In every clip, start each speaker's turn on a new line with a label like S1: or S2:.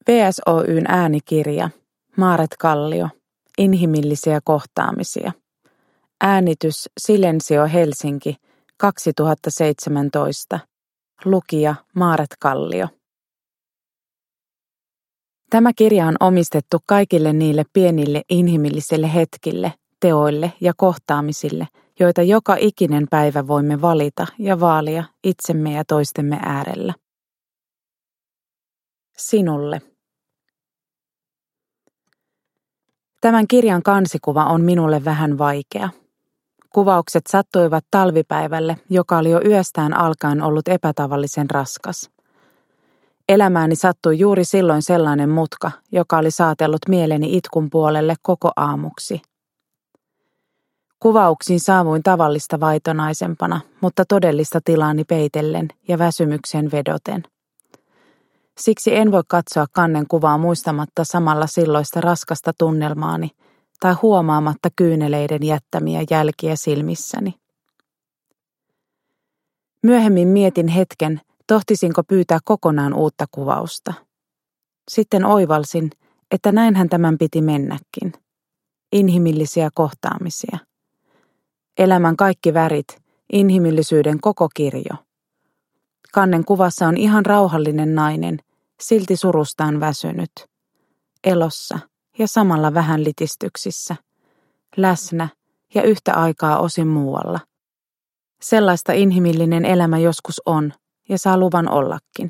S1: VSOY:n äänikirja, Maaret Kallio, Inhimillisiä kohtaamisia. Äänitys Silensio Helsinki, 2017. Lukija Maaret Kallio. Tämä kirja on omistettu kaikille niille pienille inhimillisille hetkille, teoille ja kohtaamisille, joita joka ikinen päivä voimme valita ja vaalia itsemme ja toistemme äärellä. Sinulle. Tämän kirjan kansikuva on minulle vähän vaikea. Kuvaukset sattuivat talvipäivälle, joka oli jo yöstään alkaen ollut epätavallisen raskas. Elämääni sattui juuri silloin sellainen mutka, joka oli saatellut mieleni itkun puolelle koko aamuksi. Kuvauksiin saavuin tavallista vaitonaisempana, mutta todellista tilaani peitellen ja väsymykseen vedoten. Siksi en voi katsoa kannen kuvaa muistamatta samalla silloista raskasta tunnelmaani tai huomaamatta kyyneleiden jättämiä jälkiä silmissäni. Myöhemmin mietin hetken, tohtisinko pyytää kokonaan uutta kuvausta. Sitten oivalsin, että näinhän tämän piti mennäkin. Inhimillisiä kohtaamisia. Elämän kaikki värit, inhimillisyyden koko kirjo. Kannen kuvassa on ihan rauhallinen nainen, silti surustaan väsynyt. Elossa ja samalla vähän litistyksissä. Läsnä ja yhtä aikaa osin muualla. Sellaista inhimillinen elämä joskus on ja saa luvan ollakin.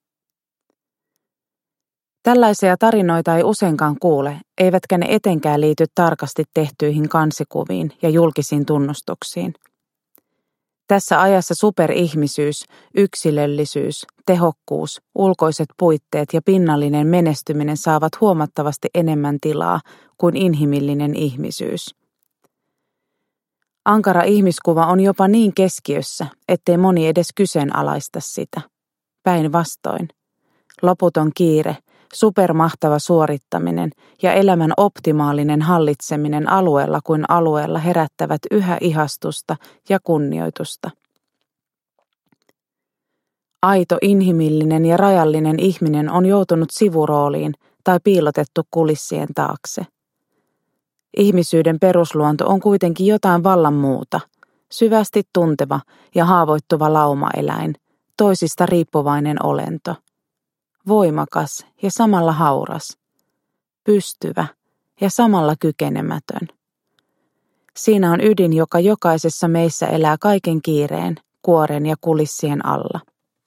S1: Tällaisia tarinoita ei useinkaan kuule, eivätkä ne etenkään liity tarkasti tehtyihin kansikuviin ja julkisiin tunnustuksiin. Tässä ajassa superihmisyys, yksilöllisyys, tehokkuus, ulkoiset puitteet ja pinnallinen menestyminen saavat huomattavasti enemmän tilaa kuin inhimillinen ihmisyys. Ankara ihmiskuva on jopa niin keskiössä, ettei moni edes kyseenalaista sitä. Päinvastoin. Loputon kiire, supermahtava suorittaminen ja elämän optimaalinen hallitseminen alueella kuin alueella herättävät yhä ihastusta ja kunnioitusta. Aito, inhimillinen ja rajallinen ihminen on joutunut sivurooliin tai piilotettu kulissien taakse. Ihmisyyden perusluonto on kuitenkin jotain vallan muuta, syvästi tunteva ja haavoittuva laumaeläin, toisista riippuvainen olento. Voimakas ja samalla hauras, pystyvä ja samalla kykenemätön. Siinä on ydin, joka jokaisessa meissä elää kaiken kiireen, kuoren ja kulissien alla.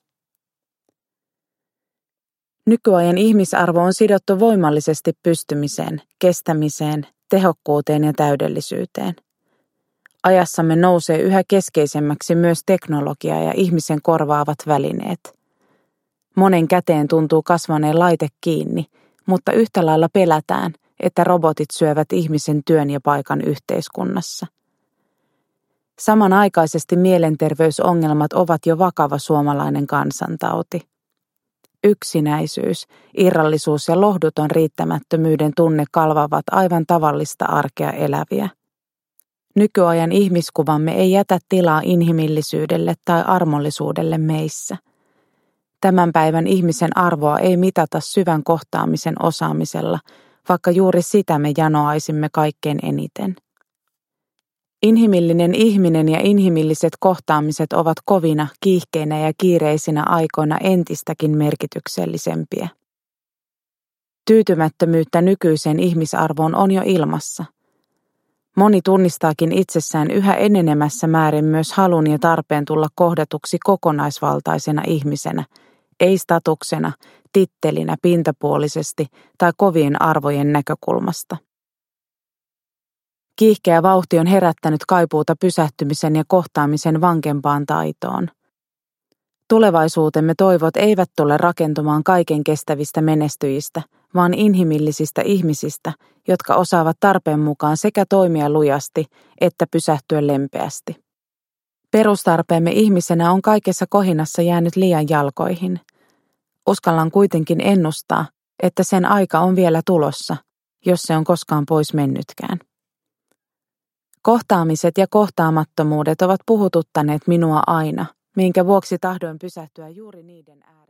S1: Nykyajan ihmisarvo on sidottu voimallisesti pystymiseen, kestämiseen, tehokkuuteen ja täydellisyyteen. Ajassamme nousee yhä keskeisemmäksi myös teknologia ja ihmisen korvaavat välineet. Monen käteen tuntuu kasvaneen laite kiinni, mutta yhtä lailla pelätään, että robotit syövät ihmisen työn ja paikan yhteiskunnassa. Samanaikaisesti mielenterveysongelmat ovat jo vakava suomalainen kansantauti. Yksinäisyys, irrallisuus ja lohduton riittämättömyyden tunne kalvavat aivan tavallista arkea eläviä. Nykyajan ihmiskuvamme ei jätä tilaa inhimillisyydelle tai armollisuudelle meissä. Tämän päivän ihmisen arvoa ei mitata syvän kohtaamisen osaamisella, vaikka juuri sitä me janoaisimme kaikkein eniten. Inhimillinen ihminen ja inhimilliset kohtaamiset ovat kovina, kiihkeinä ja kiireisinä aikoina entistäkin merkityksellisempiä. Tyytymättömyyttä nykyiseen ihmisarvoon on jo ilmassa. Moni tunnistaakin itsessään yhä enenemässä määrin myös halun ja tarpeen tulla kohdatuksi kokonaisvaltaisena ihmisenä, ei statuksena, tittelinä, pintapuolisesti tai kovien arvojen näkökulmasta. Kiihkeä vauhti on herättänyt kaipuuta pysähtymisen ja kohtaamisen vankempaan taitoon. Tulevaisuutemme toivot eivät tule rakentumaan kaiken kestävistä menestyjistä, vaan inhimillisistä ihmisistä, jotka osaavat tarpeen mukaan sekä toimia lujasti että pysähtyä lempeästi. Perustarpeemme ihmisenä on kaikessa kohinassa jäänyt liian jalkoihin. Uskallan kuitenkin ennustaa, että sen aika on vielä tulossa, jos se on koskaan pois mennytkään. Kohtaamiset ja kohtaamattomuudet ovat puhututtaneet minua aina, minkä vuoksi tahdoin pysähtyä juuri niiden ääreen.